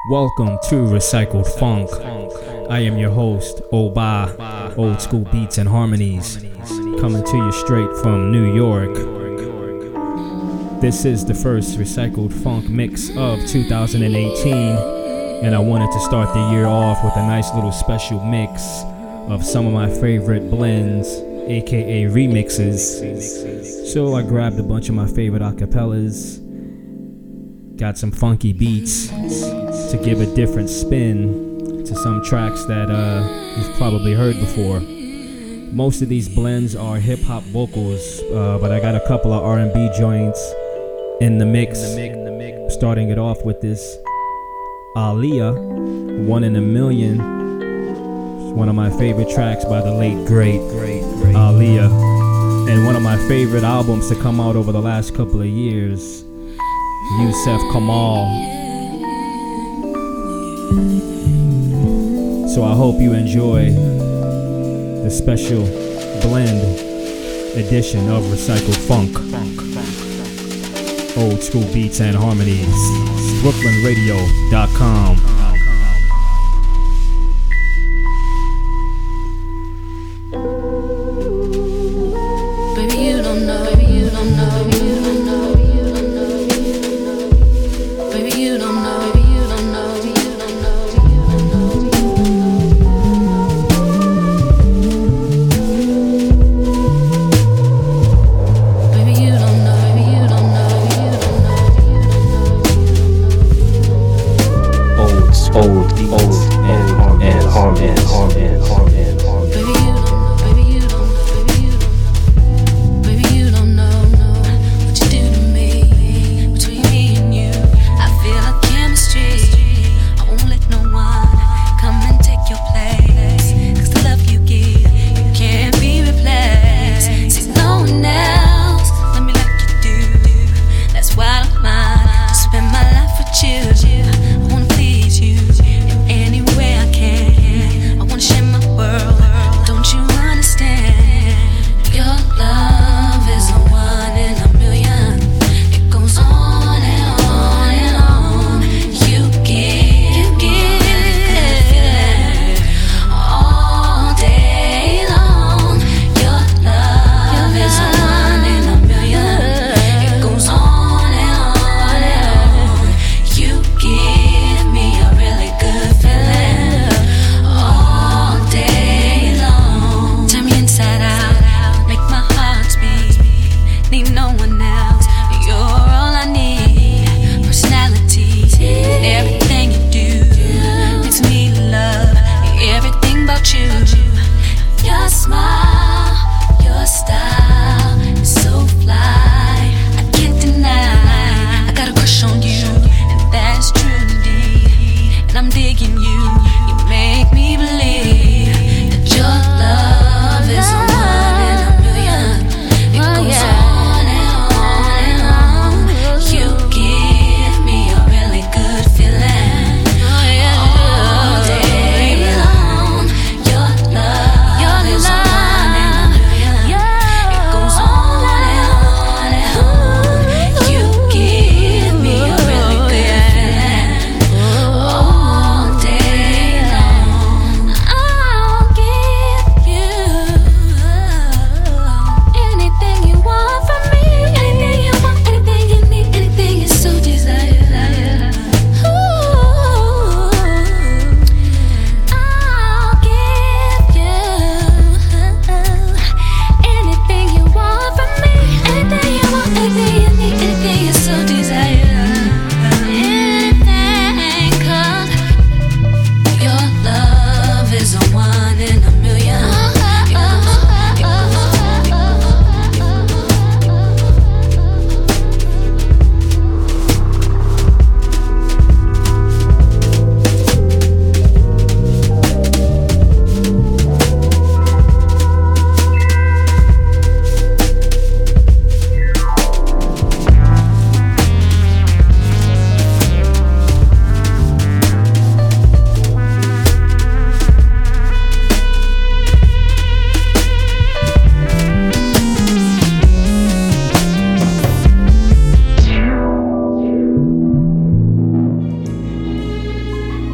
Welcome to Recycled Funk. I am your host, Oba, Old School Beats and Harmonies, coming to you straight from New York. This is the first Recycled Funk mix of 2018, and I wanted to start the year off with a nice little special mix of some of my favorite blends, aka remixes. So I grabbed a bunch of my favorite acapellas, got some funky beats to give a different spin to some tracks that you've probably heard before. Most of these blends are hip-hop vocals, but I got a couple of R&B joints in the mix. Starting it off with this Aaliyah, One in a Million. It's one of my favorite tracks by the late, great Aaliyah. And one of my favorite albums to come out over the last couple of years, Yusef Kamal. So I hope you enjoy the special blend edition of Recycled Funk. Old School Beats and Harmonies. BrooklynRadio.com.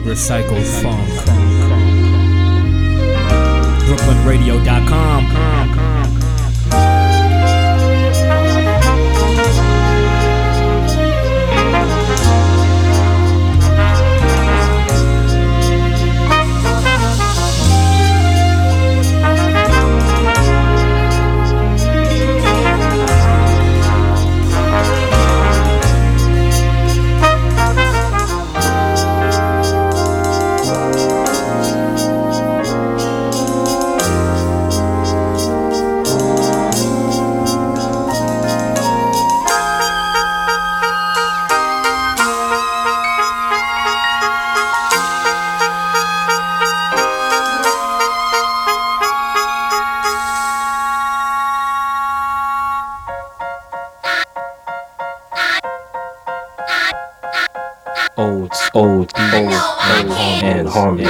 Recycled Funk. BrooklynRadio.com. Old and harmony.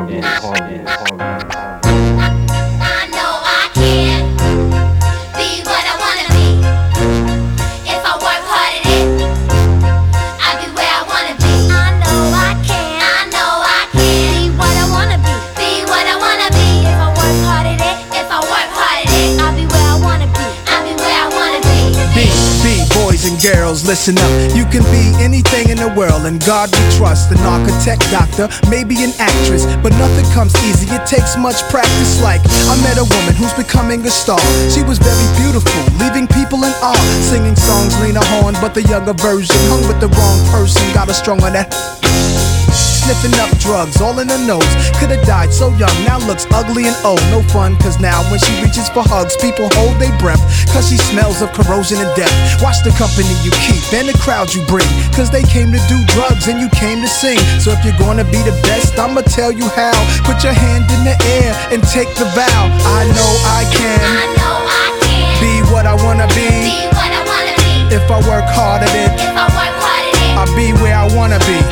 I know I can be what I wanna be. If I work hard at it, I'll be where I wanna be. I know I can be what I wanna be. Be what I wanna be. If I work hard at it, I'll be where I wanna be. I'll be where I wanna be. Boys and girls, listen up. You can be anything in the world, and God we trust. An architect, doctor, maybe an actress, but nothing comes easy. It takes much practice. Like I met a woman who's becoming a star. She was very beautiful, leaving people in awe. Singing songs, Lena Horne, but the younger version. Hung with the wrong person, got her strung on that. Sniffing up drugs, all in her nose. Could've died so young, now looks ugly and old. No fun, cause now when she reaches for hugs, people hold their breath, cause she smells of corrosion and death. Watch the company you keep and the crowd you bring, cause they came to do drugs and you came to sing. So if you're gonna be the best, I'ma tell you how. Put your hand in the air and take the vow. I know I can be what I wanna be. If I work hard at it, I'll be where I wanna be.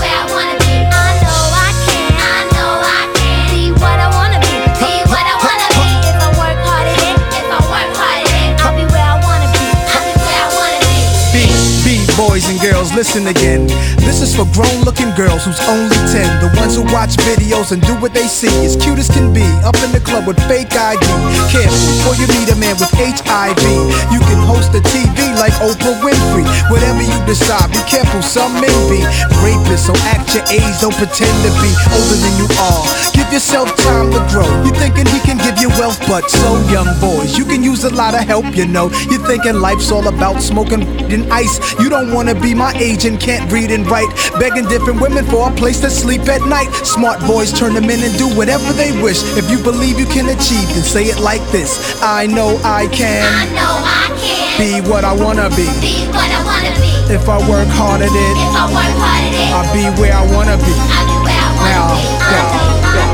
Boys and girls, listen again. This is for grown-looking girls who's only 10. The ones who watch videos and do what they see. As cute as can be, up in the club with fake ID. Careful before you meet a man with HIV. You can host a TV like Oprah Winfrey. Whatever you decide, be careful, some may be rapists. So act your age, don't pretend to be older than you are. Give yourself time to grow. You thinking he can give you wealth, but so young boys, you can use a lot of help, you know. You're thinking life's all about smoking and ice. You don't wanna be my age and can't read and write, begging different women for a place to sleep at night. Smart boys turn them in and do whatever they wish. If you believe you can achieve, then say it like this: I know I can be what I wanna be. If I work hard at it, I'll be where I wanna be. Now.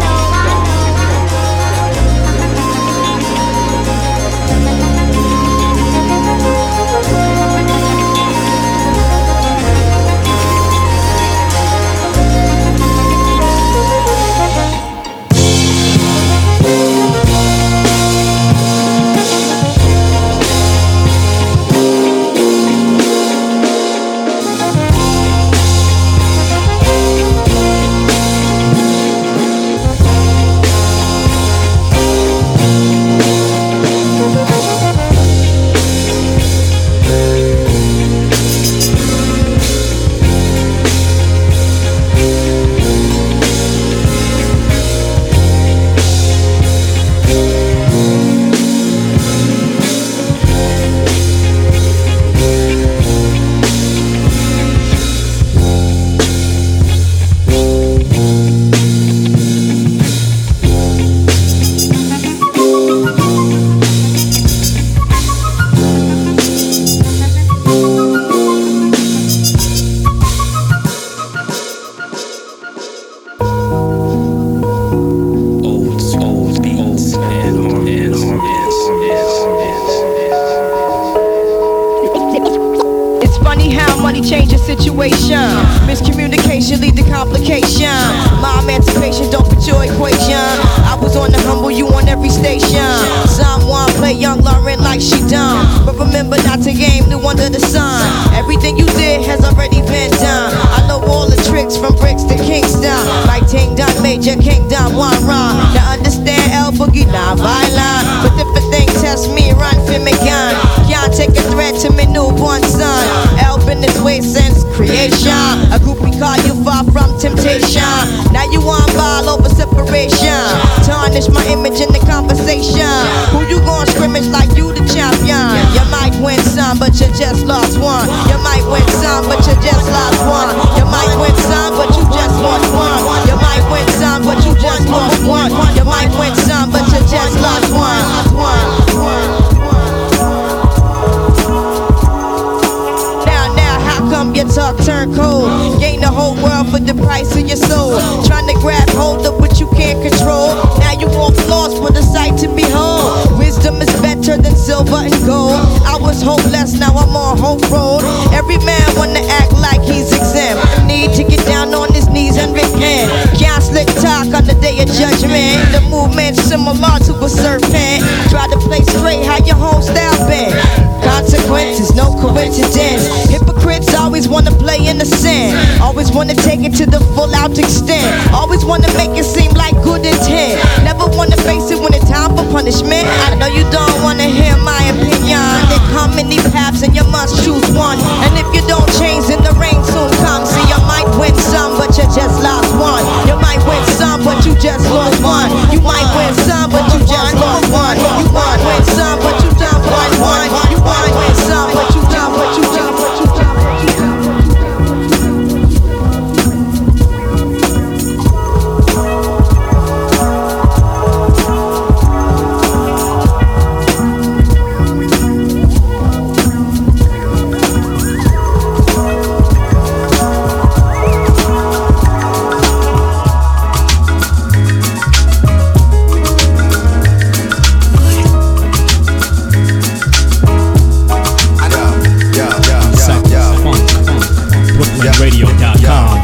Miscommunication lead to complication. My emancipation don't fit your equation. I was on the humble, you on every station. Someone play young Lauren like she done, but remember not to game new under the sun. Everything you did has already been done. I know all the tricks from bricks to Kingston. My non-violent. But if a thing test me, run for me gun. Can't take a threat to me newborn son. Help in this way since creation. A groupie call you far from temptation. Now you want ball over separation. Tarnish my image in the conversation. Who you gon' scrimmage like you the champion? You might win some, but you just lost one. You might win some, but you just lost one. You might win some, but you just lost one. You might win some, but you just lost one. You might win some, but you just lost one. Now, how come your talk turn cold? Gain the whole world for the price of your soul. Trying to grab hold of what you can't control. Now you walk lost with a sight to behold. Wisdom is better than silver and gold. I was hopeless, now I'm on hope road. Every man wanna act like he's exempt. Need to get down on his knees and repent. Can't slick talk on the day of judgment. The movement's similar to a serpent. Try to play straight, how your whole style been. Consequences, no coincidence. Hypocrites always wanna play in the sin. Always wanna take it to the full out extent. Always wanna make it seem like good intent. Never wanna face it when it's time for punishment. I know you don't wanna hear my opinion. There come many paths and you must choose one. And if you don't change, then the rain soon comes. See, you might win some, but you just lost one. You might win some, but you just lost one. You might win some, but you just lost one. You might win some, but you just won one. You might win some, but you just, but you just, but you just, but you just. Radio.com.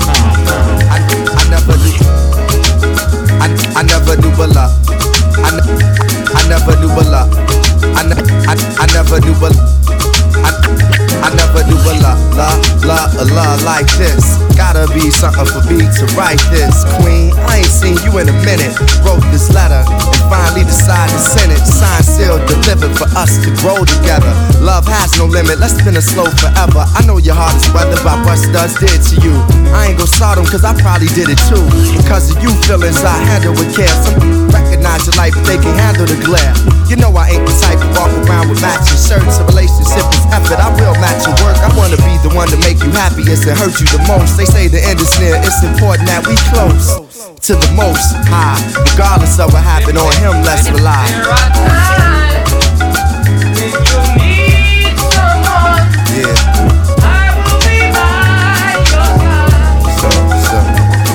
I never knew a lot. I never knew a lot. I never knew a lot. I never knew a lot like this. Gotta be something for me to write this. Queen, I ain't seen you in a minute. Wrote this letter and finally decided to send it. Signed, sealed, delivered for us to grow together. Love has no limit, let's spin it slow forever. I know your heart is weathered by what studs did to you. I ain't gon' start them cause I probably did it too. Because of you feelings I handle with care. Some recognize your life but they can handle the glare. You know I ain't the type to walk around with matching shirts. A relationship is effort, I will match your work. I wanna be the one to make you happiest and hurt you the most. They say the end is near, it's important that we close to the most high. Regardless of what happened on him, let's rely. There are times when you need someone. Yeah. I will be by your side.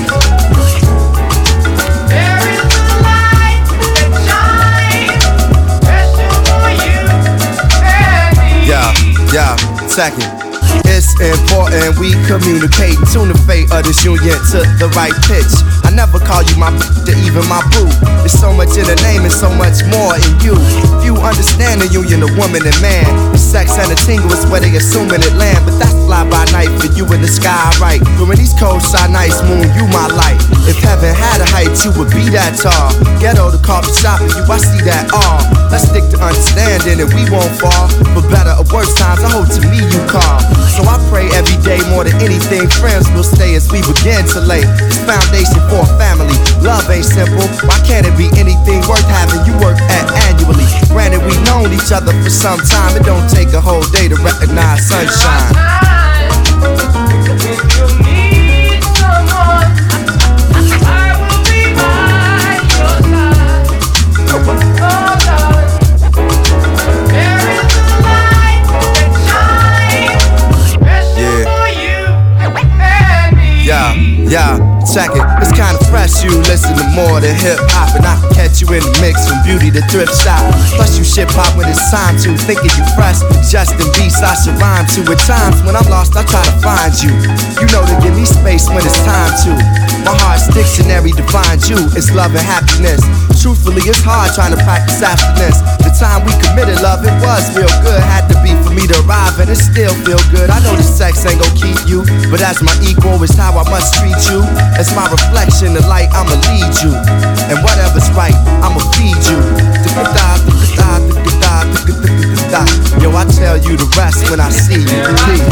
There is a light that shines, special for you and me. Yeah, second. It's important we communicate. Tune the fate of this union to the right pitch. I never call you my to even my boo. There's so much in the name and so much more in you. Few understand the union of woman and man. The sex and the tingle is where they assuming it land. But that's fly by night for you in the sky, right? During these cold side nights, moon, you my light. If heaven had a height, you would be that tall. Ghetto to coffee shop and you, I see that all. Let's stick to understanding and we won't fall. For better or worse times, I hope to me you call. So I pray every day more than anything friends will stay as we begin to lay this foundation for a family. Love ain't simple, why can't it be anything worth having you work at annually? Granted we known each other for some time, it don't take a whole day to recognize sunshine. Yeah, check it. It's kinda fresh, you listen to more than hip hop. And I can catch you in the mix from beauty to thrift shop. Plus you shit pop when it's time to. Thinking you fresh, Justin beats I should rhyme to. At times when I'm lost, I try to find you. You know to give me space when it's time to. My heart's dictionary defines you. It's love and happiness. Truthfully, it's hard trying to practice abstinence. The time we committed love, it was real good. Had to be for me to arrive and it still feel good. I know the sex ain't gon' keep you, but as my equal, it's how I must treat you. As my reflection, the light, I'ma lead you. And whatever's right, I'ma feed you. when I see you. Peace.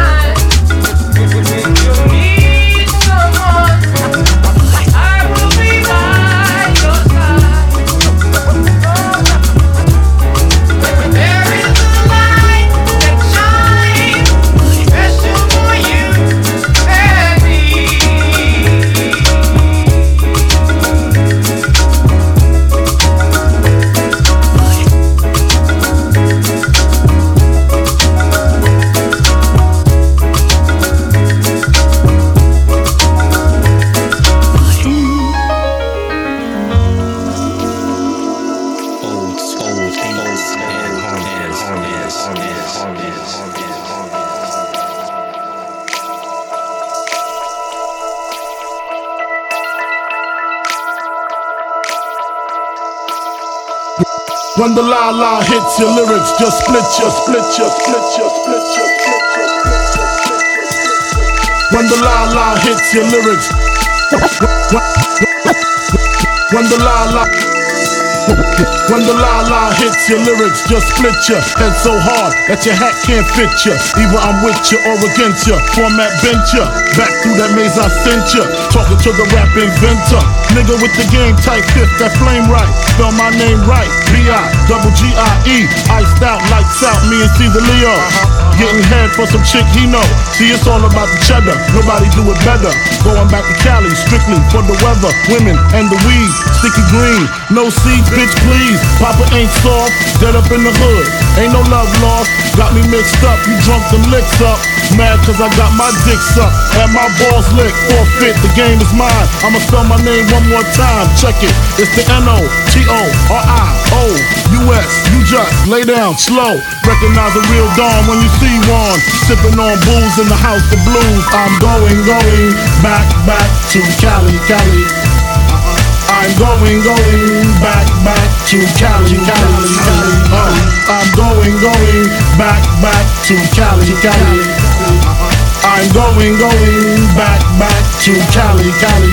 When the la la hits your lyrics, just split ya, split ya, split ya, split ya, split ya, split ya. When the la la hits your lyrics, when the la la hits your lyrics, just split ya. Head so hard that your hat can't fit ya. Either I'm with ya or against ya. Format bent ya. Back through that maze I sent ya. Talking to the rap inventor. Nigga with the game type fifth, that flame right. Spell my name right. B-I-double-G-I-E. Iced out, lights out, me and Caesar Leo. Getting head for some chick he know. See, it's all about the cheddar. Nobody do it better. Going back to Cali, strictly for the weather, women, and the weed. Sticky green, no seeds, bitch, please. Papa ain't soft, dead up in the hood. Ain't no love lost. Got me mixed up, you drunk them licks up. Mad cause I got my dick sucked and my balls licked. Forfeit, the game is mine. I'ma spell my name one more time. Check it. It's the N-O-T-O-R-I-O-U-S. You just lay down slow. Recognize a real dawn when you see one. Sipping on booze in the house of blues. I'm going back to Cali, Cali. I'm going back to Cali, Cali, Cali. I'm going back to Cali, Cali. I'm going back to Cali, Cali.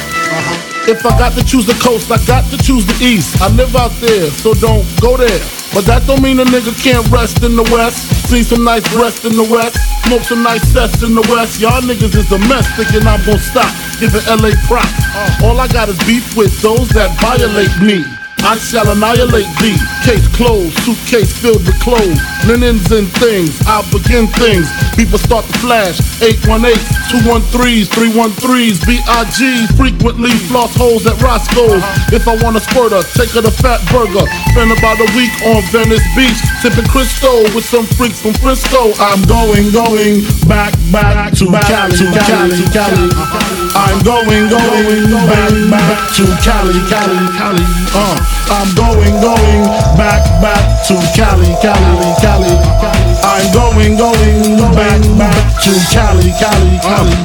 If I got to choose the coast, I got to choose the east. I live out there, so don't go there. But that don't mean a nigga can't rest in the west. See some nice breasts in the west. Smoke some nice sets in the west. Y'all niggas is a mess, thinking I'm gon' stop. Giving LA props. All I got is beef with those that violate me. I shall annihilate thee. Case closed, suitcase filled with clothes, linens and things. I'll begin things. People start to flash. 818s, 213s, 313s, BIG. Frequently floss holes at Roscoe's. If I want a squirter, take her to Fat Burger. Spend about a week on Venice Beach, sipping Cristo with some freaks from Frisco. I'm going back to Cali, Cali, Cali. I'm going back to Cali, Cali, Cali. I'm going back to Cali, Cali, Cali. I'm going back to Cali, Cali, Cali.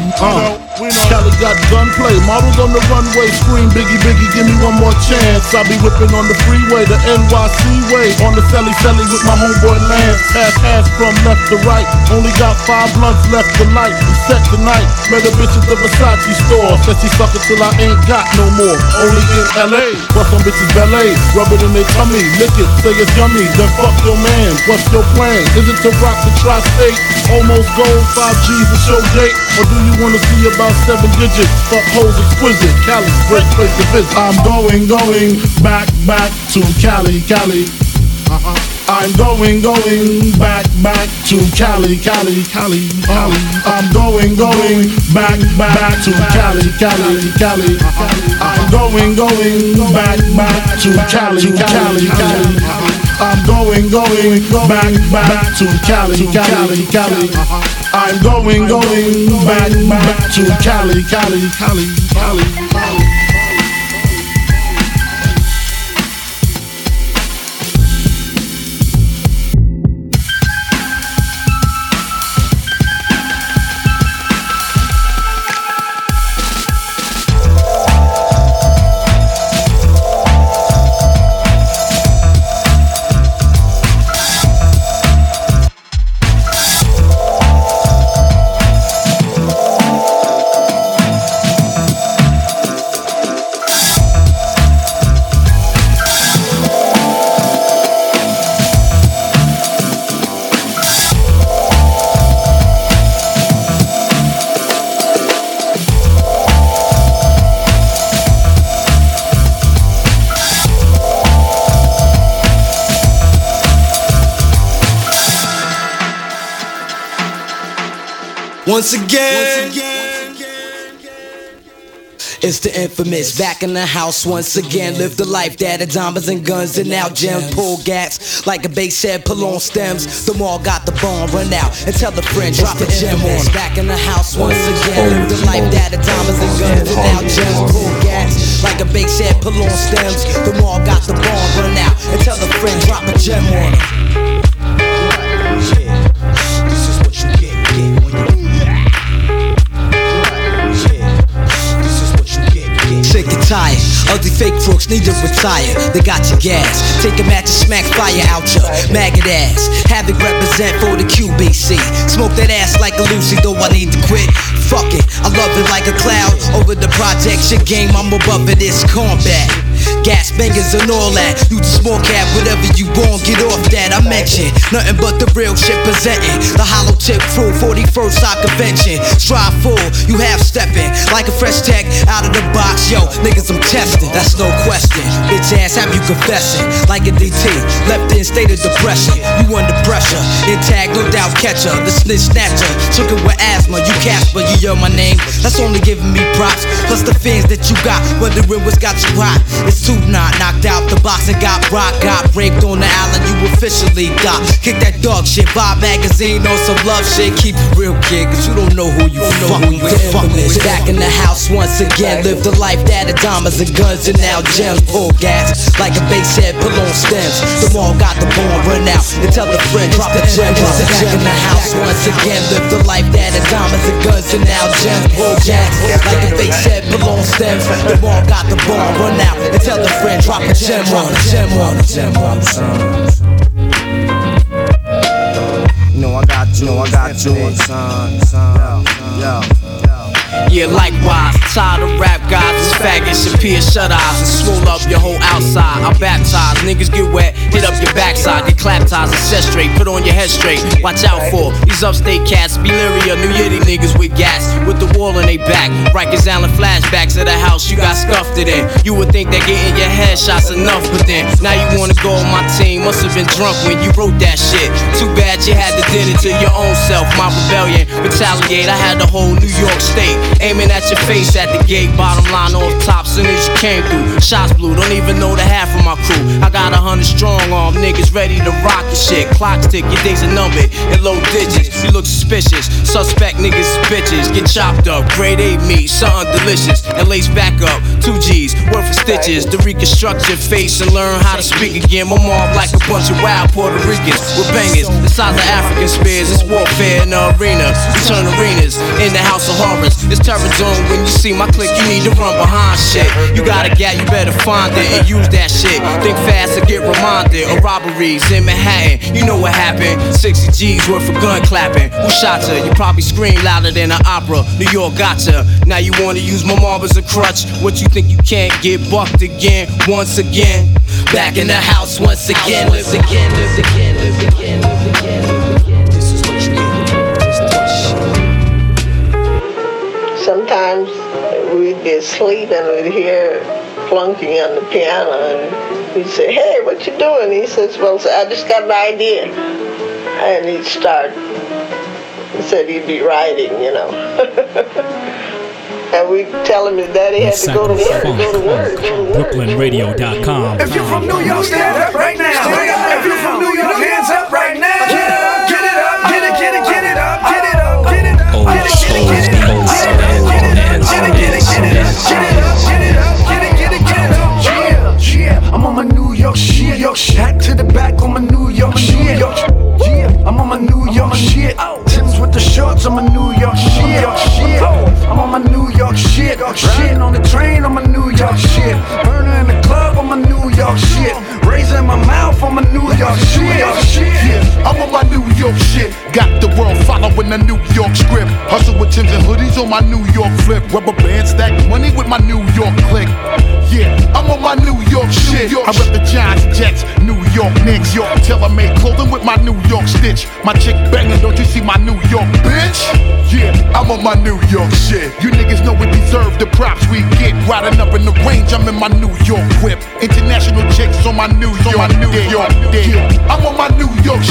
Cali got gunplay, models on the runway, scream Biggie, Biggie, give me one more chance. I'll be whipping on the freeway, the NYC way, on the celly celly with my homeboy Lance. Pass from left to right, only got 5 blunts left tonight. I'm set tonight, met a bitch at the Versace store, said she suck it till I ain't got no more. Only in LA, bust some bitches ballet, rub it in their tummy, lick it, say it's yummy, then fuck your man. What's your plan? Is it to rock the tri-state? Almost gold, 5G's a show date, or do you wanna see about 7 digits? Fuck hoes exquisite, Cali's great place to visit. I'm going back to Cali, Cali. I'm going back to Cali, Cali, Cali. I'm going back to Cali, Cali, Cali. I'm going back to Cali, Cali, Cali. I'm going back to Cali, Cali, Cali. I'm going back to Cali, Cali, Cali, Cali. Once again. It's the infamous, back in the house once again. Live the life that had diamonds and guns and now gems. Pull gats like a bass head, pull on stems. The mall got the bomb, run out and tell the friend, drop a gem on. Back in the house once again. Live the life that had diamonds and guns and now gems. Pull gats like a bass head, pull on stems. The mall got the bomb, run out and tell the friend, drop a gem on. This is what you get when you sick and tired, ugly fake crooks need to retire. They got your gas, take a match and smack fire out your maggot ass. Have it represent for the QBC. Smoke that ass like a Lucy, though I need to quit. Fuck it, I love it like a cloud over the project. Your game, I'm above it, it's combat. Gas bangers and all that. You the small cap, whatever you want, get off that. I mention nothing but the real shit presenting. The hollow tip crew, 41st Side Convention. Strive full, you half stepping like a fresh tech out of the box. Yo, niggas, I'm testing, that's no question. Bitch ass, have you confessing like a DT? Left in state of depression, you under pressure. Intact, no doubt catcher, the snitch snatcher. Took it with asthma, you Casper, you yell my name. That's only giving me props. Plus the fans that you got, wondering what's got you hot. It's too not knocked out the box and got rock. Got raped on the island, you officially got. Kick that dog shit, Vibe magazine on some love shit. Keep it real, kid, cause you don't know who you fuck with. Back in the house once again. Live the life that had diamonds and guns and now gems. Pull gas like a bass head, pull on stems. The mall got the bomb, run out and tell the friend, drop a gem. Back in the house once again. Live the life that had diamonds and guns and now gems. Pull gas like a bass head, pull on stems. The mall got the bomb, run out and tell the friend, drop a gem on a gem on a gem on a You know I got you, son. Yo. Yeah, likewise, tired of rap guys, it's faggots, your peers shut eyes and swole up your whole outside. I baptize, niggas get wet, hit up your backside, get clap ties and set straight, put on your head straight. Watch out for these upstate cats, Beleria, New Yiddy niggas with gas, with the wall in they back. Rikers Island flashbacks of the house you got scuffed it in. You would think that getting your headshots enough, but then now you wanna go on my team. Must have been drunk when you wrote that shit. Too bad you had to did it to your own self. My rebellion, retaliate, I had the whole New York State aiming at your face at the gate. Bottom line off top, soon as you came through. Shots blew, don't even know the half of my crew. I got 100 strong arm niggas ready to rock your shit. Clocks tick, your days are numbered in low digits. You look suspicious, suspect niggas is bitches. Get chopped up, grade A meat, something delicious. And lace back up, 2 G's, worth of stitches. To reconstruct your face and learn how to speak again. My mom like a bunch of wild Puerto Ricans with bangers. The size of African spears, it's warfare in the arena. We turn arenas in the house of horrors. It's terror zone when you see my clique, you need to run behind shit. You got a gat, you better find it and use that shit. Think fast and get reminded of robberies in Manhattan. You know what happened, 60 G's worth of gun clapping. Who shot ya? You probably scream louder than an opera. New York gotcha. Now you wanna use my mom as a crutch. What you think you can't get bucked again, once again. Back in the house once again. Live again, live again, live again, live again, live again. This is what you get. Sometimes we'd be asleep and we'd hear plunking on the piano and we'd say, "Hey, what you doing?" He says, "Well, I just got an idea." And he'd start. He said he'd be writing, you know. And we'd tell him his daddy had to go to work. BrooklynRadio.com. If you're from New York, stand up right now. If you're from New York, hands up right now. Get it up, get it up, get it, get it, get it up, get it up, get it up, get it, get it, get it, get it, I'm on my New York shit. Back to the back on my New York shit. Yeah, I'm on my New York shit. Tim's with the shorts on my New York shit. I'm on my New York shit. Riding on the train on my New York shit. Burner in the club on my New York shit. Raising my mouth on my New York shit. Yeah, I'm on my New York shit. Got the world following the New York script. Hustle with Timbs and hoodies on my New York flip. Rubber band stack money with my New York clique. Yeah, I'm on my New York shit. I rep the Giants, Jets, New York Knicks. Tailor-made clothing with my New York stitch. My chick banging, don't you see my New York bitch? Yeah, I'm on my New York shit. You niggas know we deserve the props we get. Riding up in the range, I'm in my New York whip. International chicks on my New York dick. Yeah, I'm on my New York shit.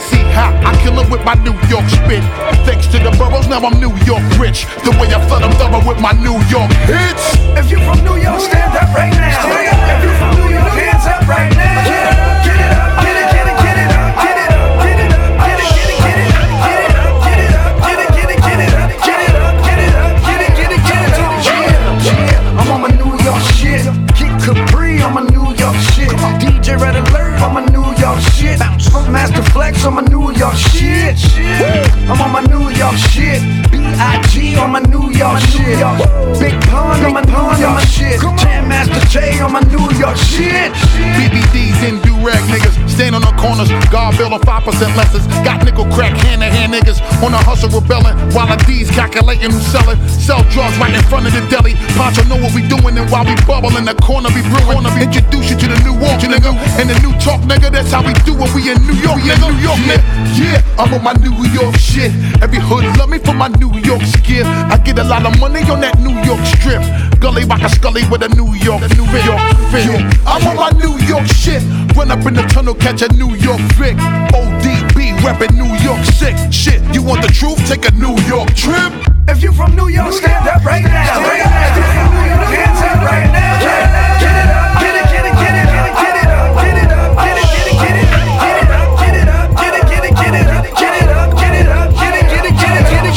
See how I kill it with my New York spit. Thanks to the boroughs, now I'm New York rich. The way I flood them thorough with my New York hits. If you from New York, stand up right now. If you from New York, hands up right now. Get it up, get it, get it, get it up, get it up, get it up, get it, get it, get it up, get it up, get it up, get it, get it, get it up, get it up, get it up, get it, get it, get it up. Yeah, I'm on my New York shit. Kid Capri, I'm a New York shit. DJ Red Alert, I'm a New York shit. Master Flex, I'm a New York shit. I'm on my New York shit. B.I.G. on my New York shit. Big Pun, I'm a New York shit. Jam Master J on my New York shit. BBDs and do-rag niggas stand on the corners, guard bill on 5% lessons. Got nickel crack hand-to-hand niggas on the hustle rebelling, while the D's calculating who's selling. Sell drugs right in front of the deli. Poncho know what we doing, and while we bubble in the corner be brewing. Introduce you to the new walk, nigga, and the new talk, nigga. That's how we do it. We in New York, nigga. New York, nigga. Yeah, I'm on my New York shit. Every hood love me for my New York skill. I get a lot of money on that New York strip. Gully rock a scully with a New York feel. I'm on my New York shit. Run up in the tunnel, catch a New York Vic. ODB, reppin' New York sick. Shit, you want the truth? Take a New York trip. If you from New York, stand up right now. If you from New York, hands up right now. Get it up, get it, get it, get it up, get it up, get it up, get it, get it, get it up, get it up, get it up, get it, get it, get it up, get it up, get it up, get it, get it, get it,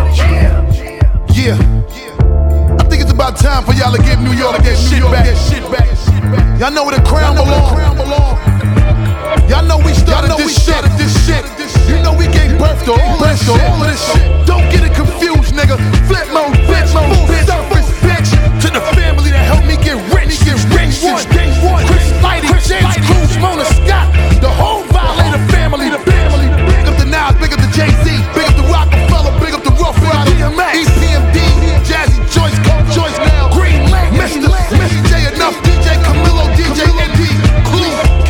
get it, yeah. I think it's about time for y'all to give New York that shit back. Y'all know where the crown belong. Y'all know we started this shit. You know we gave birth to all of this shit. Don't get it confused, nigga. Flip mode, bitch, selfish bitch. To the family that helped me get rich since day one. Chris Lighty, James Cruz, Mona Scott, the whole Violator family. Big up the Nas, big up the Jay-Z, big up the Rockefeller, big up the Rough Rider, EPMD, Jazzy Joyce, Cold Joyce now, Green Lake, Mr. J Enough, DJ Camilo, DJ ND, Cool.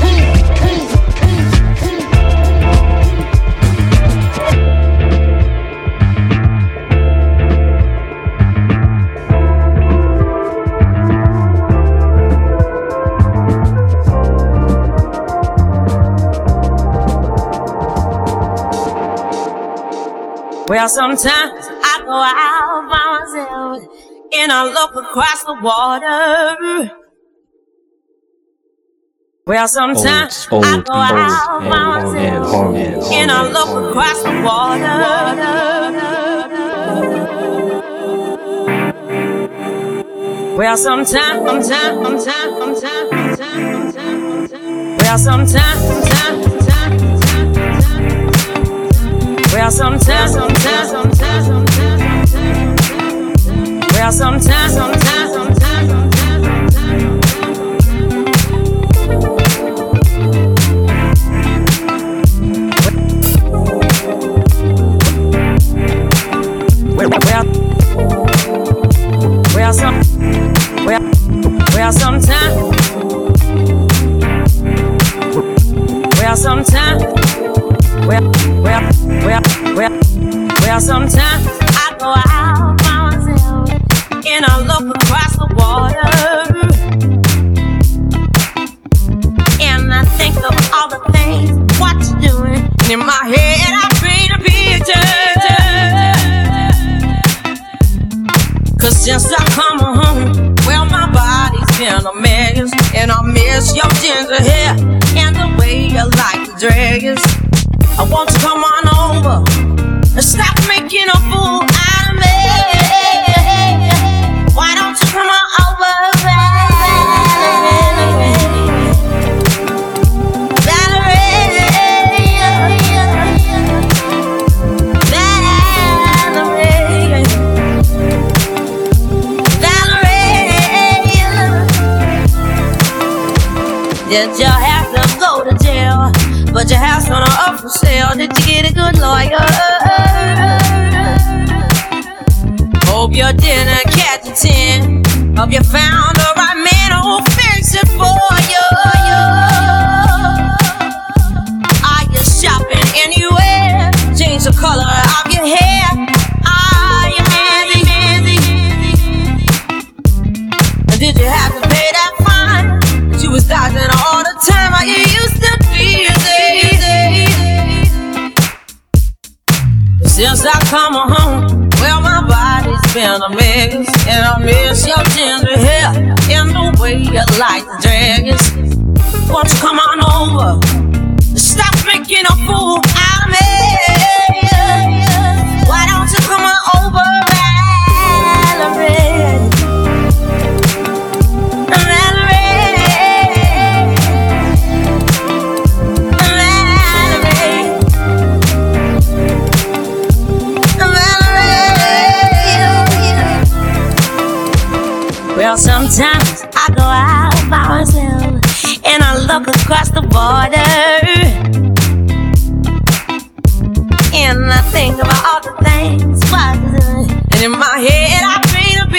Well, sometimes I go out by myself and I look across the water. Well, sometimes I go out by myself and I look across the water. Well, sometimes. Well, sometimes. Well, sometimes. Well, sometimes. Well, sometimes I go out by myself and I look across the water, and I think of all the things what you're doing. And in my head I paint a picture. Cause since I come home, well, my body's been a mess, and I miss your ginger hair and the way you like to dress. I want you to come on over and stop making a fool out of me. Why don't you come on over, Did you have to go to jail? But your house on up for sale. Did you get a good lawyer? Hope you didn't catch a 10. Hope you found the right man who'll fix it for you. Are you shopping anywhere? Change the color of your hair. Are you busy? Did you have to pay that fine? That you was dodging all the time. Are you used to be easy? been a mess, and I miss your ginger hair and the way you like to drag it. Won't you come on over? Stop making a fool out of me. Why don't you come on over, Valerie? Well, sometimes I go out by myself and I look across the border, and I think about all the things I done. And in my head I paint a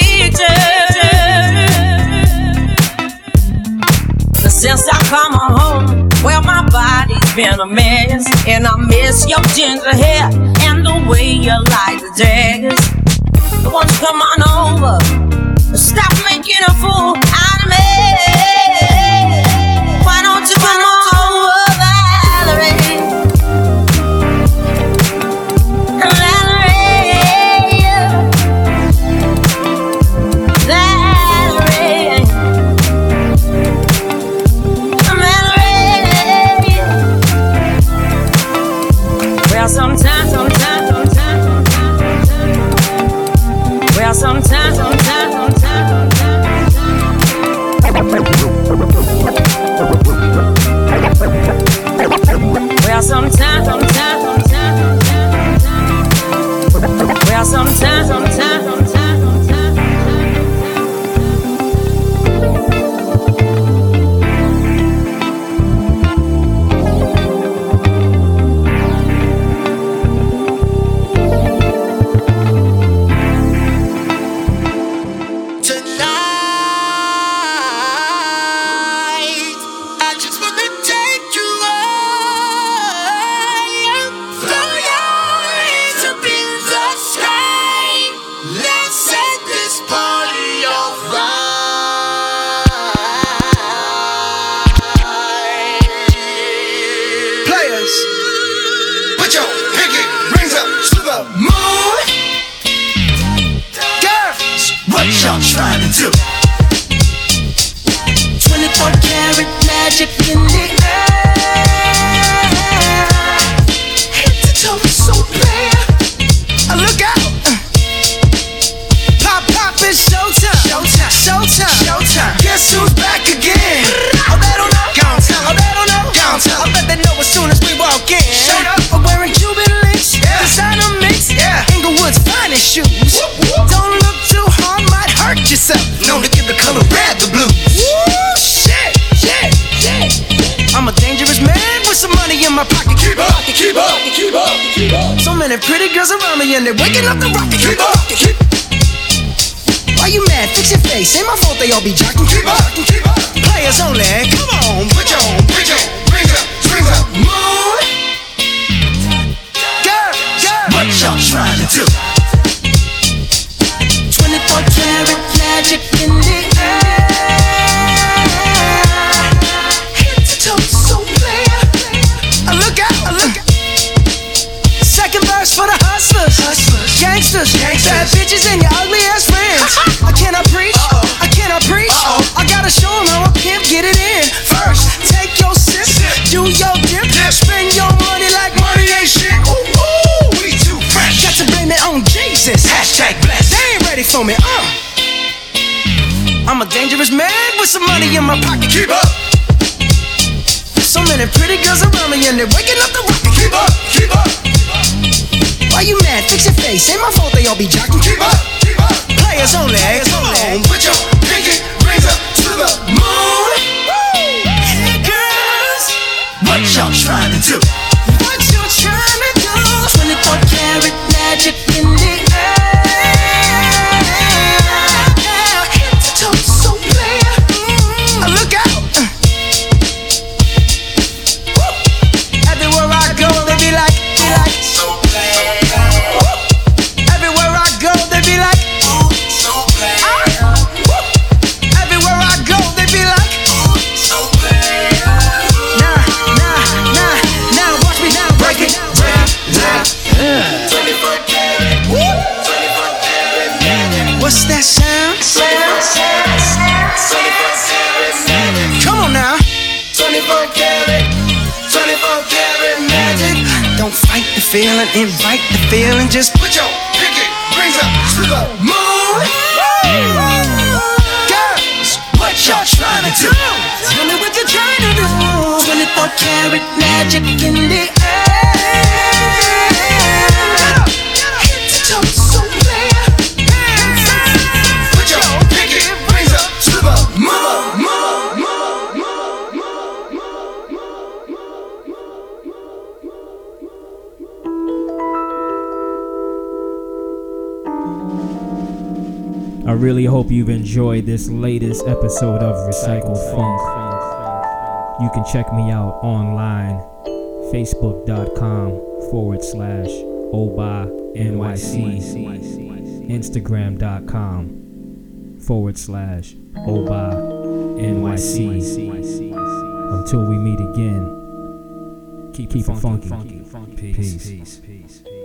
picture. Since I come home, well, my body's been a mess, and I miss your ginger hair and the way you like the daggers. Won't you come on over? Stop making a fool out of me. Why don't you come on over, Valerie? Valerie, Valerie, Valerie. Well, sometimes. Well, sometimes. Well, sometimes. Well, sometimes. Trying to do 24 karat magic in the air. Head to toe, so player. Look out! Pop, it's showtime. Showtime. Guess who's back again? Oh, they don't know. Gone tell. Oh, they don't know. Gone tell. I bet they know as soon as we walk in. Showed up. I'm wearing Cuban links. Yeah. Designer mix. Yeah. Inglewood's finest shoes. Whoop, whoop. Don't look too hard, might hurt yourself. Known to give the color red the blues. Woo, shit. I'm a dangerous man with some money in my pocket. Keep up. So many pretty girls around me and they're waking up the rocket. Keep up. Why you mad? Fix your face. Ain't my fault they all be jocking. Keep up. Players only. Come on, put your rings up. Moon. Girl. What y'all trying to do? 24 karat magic in the air. Head to toe, so player. Look out. Second verse for the hustlers. Gangsters. Bad bitches and your ugly ass friends. I cannot preach. I gotta show them how a pimp get it in. First, take your sip, do your dip. Spend your money like money ain't shit. Ooh, we too fresh. Got to blame it on Jesus. #blessed. They ain't ready for me. I'm a dangerous man with some money in my pocket. Keep up. So many pretty girls around me and they're waking up the rocket. Keep up. Why you mad? Fix your face. Ain't my fault they all be jocking. Keep up. Players only. Come on, put your pinky rings up to the moon. Hey girls, what y'all trying to do? 24 karat magic in the air. Head to toe, so player. Look out. Everywhere I go, they be like, so player. Everywhere I go, they be like, so player. Everywhere I go, they be like, so player. Now slam. Come on now. 24 karat magic. Don't fight the feeling, invite the feeling. Just put your pinky rings up to the moon. Girls, what y'all trying to do? Tell me what you're trying to do. 24 karat magic in the air. Hit the toe, so clear. Put your pinky rings up to the moon. I really hope you've enjoyed this latest episode of Recycled Funk. You can check me out online, facebook.com/OBANYC, instagram.com/OBANYC. Until we meet again, keep it funky. Peace.